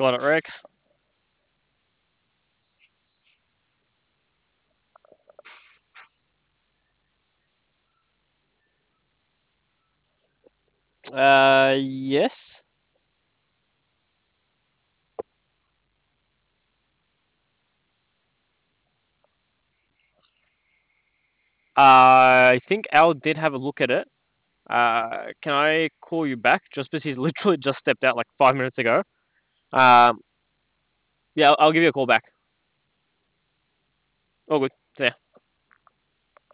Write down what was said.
Got it, Rex. Yes. I think Al did have a look at it. Can I call you back? Just because he's literally just stepped out like 5 minutes ago. Um, yeah, I'll give you a call back. All good. See ya.